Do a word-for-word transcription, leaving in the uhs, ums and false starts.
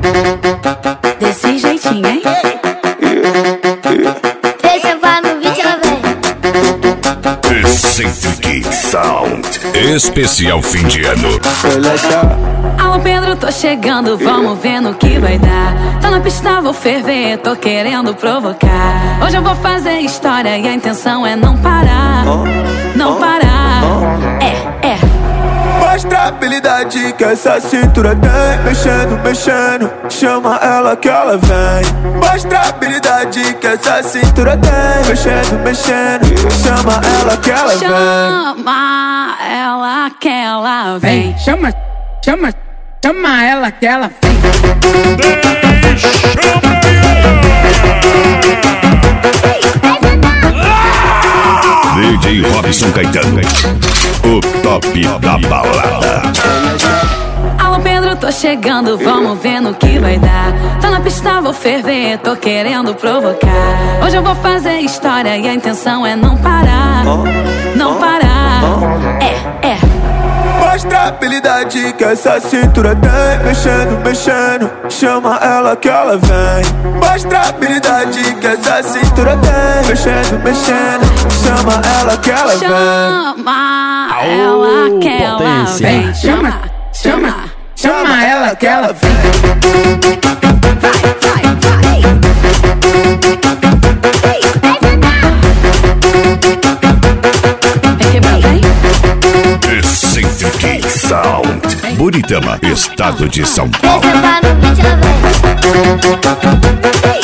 Desse jeitinho, hein? Deixa vai no vídeo, ela vem. Eccentric Sound. Especial fim de ano. Alô Pedro, tô chegando, vamos ver no que vai dar. Tá na pista, vou ferver, tô querendo provocar. Hoje eu vou fazer história e a intenção é não parar. Não parar. É, é. Mostra a habilidade que essa cintura tem. Mexendo, mexendo, chama ela que ela vem. Mostra a habilidade que essa cintura tem. Mexendo, mexendo, chama ela que ela vem. Chama ela que ela vem. Vem, chama, chama, chama ela que ela vem. D J Robson Caetano, o top da balada. Alô Pedro, tô chegando, vamos ver no que vai dar. Tá na pista, vou ferver, tô querendo provocar. Hoje eu vou fazer história e a intenção é não parar. Não parar. É, é. Mostra a habilidade que essa cintura tem. Mexendo, mexendo, chama ela que ela vem. Mostra a habilidade que essa cintura tem. Mexendo, mexendo, chama ela que ela vem. Chama ela que ela vem. Chama, chama, chama ela que ela vem. Vai, vai, vai. Vem quebrar, vem. Eccentric Sound. Buritama, estado de São Paulo. Deixa vai no vídeo, ela vem.